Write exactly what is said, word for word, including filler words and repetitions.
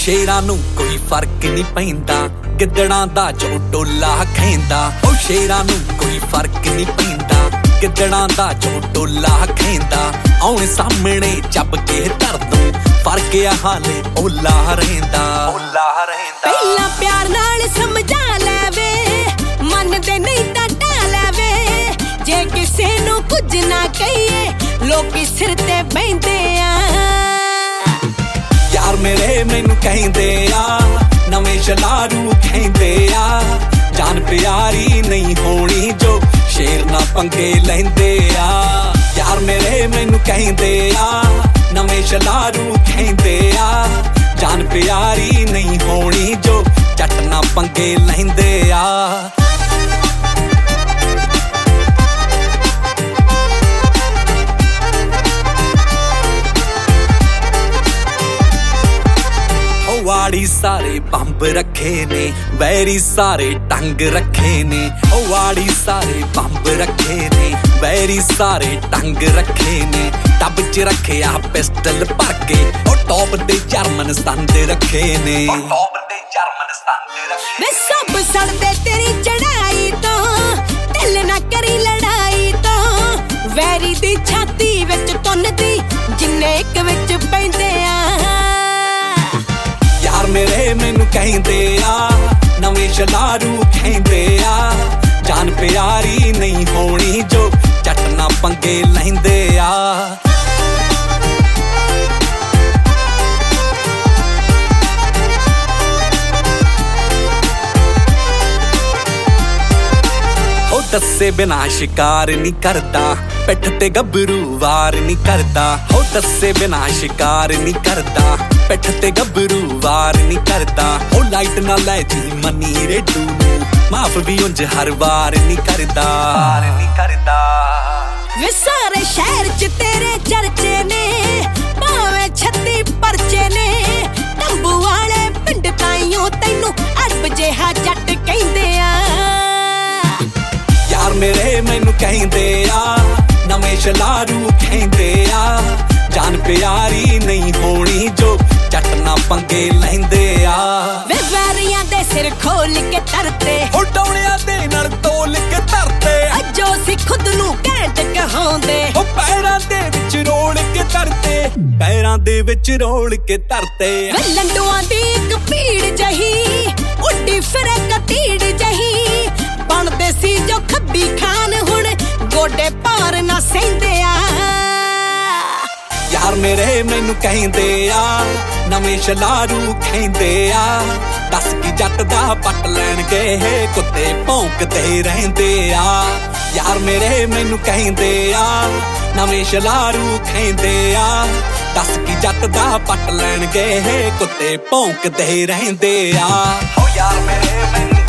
ਸ਼ੇਰਾਂ ਨੂੰ ਕੋਈ ਫਰਕ ਨਹੀਂ ਪੈਂਦਾ, ਗਿੱਦੜਾਂ ਦਾ ਜੋ ਟੋਲਾ ਖੈਂਦਾ। ਉਹ ਸ਼ੇਰਾਂ ਨੂੰ ਕੋਈ ਫਰਕ ਨਹੀਂ ਪੈਂਦਾ, ਗਿੱਦੜਾਂ ਦਾ ਜੋ ਟੋਲਾ ਖੈਂਦਾ। ਆਉਣ ਸਾਹਮਣੇ ਚੱਬ ਕੇ ਧਰ ਦੂੰ, ਫਰਕ ਆ ਹਾਲੇ ਓਲਾ ਰਹਿੰਦਾ, ਓਲਾ ਰਹਿੰਦਾ। ਪਹਿਲਾਂ ਪਿਆਰ ਨਾਲ ਸਮਝਾ ਲੈਵੇ, ਮੰਨਦੇ ਨਹੀਂ ਤਾਂ ਢਾ ਲੈਵੇ। ਜੇ ਕਿਸੇ ਨੂੰ ਕੁਝ ਨਾ ਕਹੀਏ, ਲੋਕੀ ਸਿਰ ਤੇ ਬਹਿੰਦੇ ਆ। ਯਾਰ ਮੇਰੇ ਮੈਨੂੰ ਕਹਿੰਦੇ ਆ, ਨਵੇਂ ਸ਼ਲਾਰੂ ਕਹਿੰਦੇ ਆ। ਜਾਨ ਪਿਆਰੀ ਨਹੀਂ ਹੋਣੀ ਜੋ ਸ਼ੇਰ ਨਾ ਪੰਗੇ ਲੈਂਦੇ ਆ। ਯਾਰ ਮੇਰੇ ਮੈਨੂੰ ਕਹਿੰਦੇ ਆ, ਨਵੇਂ ਸ਼ਲਾਰੂ ਕਹਿੰਦੇ ਆ। ਜਾਨ ਪਿਆਰੀ ਨਹੀਂ ਹੋਣੀ ਜੋ ਜੱਟ ਨਾ ਪੰਗੇ ਲੈਂਦੇ ਆ। ਵਾੜੀ ਸਾਰੇ ਬੰਬ ਰੱਖੇ ਨੇ, ਵੈਰੀ ਸਾਰੇ ਟੰਗ ਰੱਖੇ ਨੇ। ਉਹ ਵਾੜੀ ਸਾਰੇ ਬੰਬ ਰੱਖੇ ਨੇ, ਵੈਰੀ ਸਾਰੇ ਟੰਗ ਰੱਖੇ ਨੇ। ਟੱਬ ਚ ਰੱਖਿਆ ਪਿਸਟਲ ਭਰ ਕੇ, ਉਹ ਟੌਪ ਦੇ ਜਰਮਨ ਸੰਦ ਰੱਖੇ ਨੇ, ਉਹ ਟੌਪ ਦੇ ਜਰਮਨ ਸੰਦ ਰੱਖੇ। ਵੇ ਸਭ ਸੜਦੇ ਤੇਰੀ ਚੜਾਈ ਤੋਂ, ਢਿੱਲ ਨਾ ਕਰੀ ਲੜਾਈ ਤੋਂ। ਵੈਰੀ ਦੀ ਛਾਤੀ ਵਿੱਚ ਤੁੰਨਦੀ, ਜਿੰਨੇ ਇੱਕ ਵਿੱਚ ਪੈਂਦੇ ਆ। ਯਾਰ ਮੇਰੇ ਮੈਨੂੰ ਕਹਿੰਦੇ ਆ, ਨਵੇਂ ਸ਼ਲਾਰੂ ਕਹਿੰਦੇ ਆ। ਜਾਨ ਪਿਆਰੀ ਨਹੀਂ ਹੋਣੀ ਜੋ ਜੱਟ ਨਾ ਪੰਗੇ ਲੈਂਦੇ ਆ। ਉਹ ਦੱਸੇ ਬਿਨਾ ਸ਼ਿਕਾਰ ਨਹੀਂ ਕਰਦਾ, ਪਿੱਠ ਤੇ ਗੱਭਰੂ ਵਾਰ ਨਹੀਂ ਕਰਦਾ। ਉਹ ਦੱਸੇ ਬਿਨਾ ਸ਼ਿਕਾਰ ਨਹੀਂ ਕਰਦਾ, ਪਿੱਠ ਤੇ ਗੱਭਰੂ ਵਾਰ ਨਹੀਂ ਕਰਦਾ। ਉਹ ਲਾਈਟ ਨਾ ਲੈ ਜੀ ਮਨੀ ਰੇਡੂ ਨੂੰ, ਮਾਫ ਵੀ ਉਂਝ ਹਰ ਵਾਰ ਨਹੀਂ ਕਰਦਾ, ਵਾਰ ਨਹੀਂ ਕਰਦਾ। ਵੇ ਸਾਰੇ ਸ਼ਹਿਰ ਚ ਤੇਰੇ ਚਰਚੇ ਨੇ, ਭਾਵੇਂ ਛੱਤੀ ਪਰਚੇ ਨੇ। ਤੰਬੂ ਵਾਲੇ ਪਿੰਡ ਤਾਈਓ ਤੈਨੂੰ ਅਰਬ ਜਿਹਾ ਜੱਟ ਕਹਿੰਦੇ ਆ। ਯਾਰ ਮੇਰੇ ਮੈਨੂੰ ਕਹਿੰਦੇ ਆ, ਨਵੇਂ ਸ਼ਲਾਰੂ ਕਹਿੰਦੇ ਆ। ਜਾਨ ਪਿਆਰੀ ਨਹੀਂ ਹੋਣੀ ਜੋ ਜੱਟ ਨਾ ਪੰਗੇ ਲੈਂਦੇ ਆ। ਵੇ ਵੈਰੀਆਂ ਦੇ ਸਿਰ ਖੋਲ ਕੇ ਧਰਤੇ, ਉਹ ਡੌਲਿਆਂ ਦੇ ਨਾਲ ਤੋਲ ਕੇ ਧਰਤੇ। ਜੋ ਸੀ ਖੁਦ ਨੂੰ ਘੈਂਟ ਕਹਾਉਂਦੇ, ਉਹ ਪੈਰਾਂ ਦੇ ਵਿੱਚ ਰੋਲ ਕੇ ਧਰਤੇ, ਪੈਰਾਂ ਦੇ ਵਿੱਚ ਰੋਲ ਕੇ ਧਰਤੇ। ਵੇ ਲੰਡੂਆਂ ਦੀ ਇੱਕ ਭੀੜ ਜਹੀ, ਉੱਡੀ ਫਿਰੇ ਕਤੀੜ ਜਹੀ। ਬਣਦੇ ਸੀ ਜੋ ਖੱਬੀ ਖਾਨ, ਹੁਣ ਗੋਡੇ ਭਾਰ ਨਾ ਸਹਿੰਦੇ ਆ। ਯਾਰ ਮੇਰੇ ਮੈਨੂੰ ਕਹਿੰਦੇ ਆ, ਨਵੇਂ ਸ਼ਲਾਰੂ ਕਹਿੰਦੇ ਆ। ਦੱਸ ਕੀ ਜੱਟ ਦਾ ਪੱਟ ਲੈਣਗੇ, ਕੁੱਤੇ ਭੌਂਕਦੇ ਰਹਿੰਦੇ ਆ। ਯਾਰ ਮੇਰੇ ਮੈਨੂੰ ਕਹਿੰਦੇ ਆ, ਨਵੇਂ ਸ਼ਲਾਰੂ ਕਹਿੰਦੇ ਆ। ਦੱਸ ਕੀ ਜੱਟ ਦਾ ਪੱਟ ਲੈਣਗੇ, ਕੁੱਤੇ ਭੌਂਕਦੇ ਰਹਿੰਦੇ ਆ। ਹੋ ਯਾਰ ਮੇਰੇ ਮੈਨੂੰ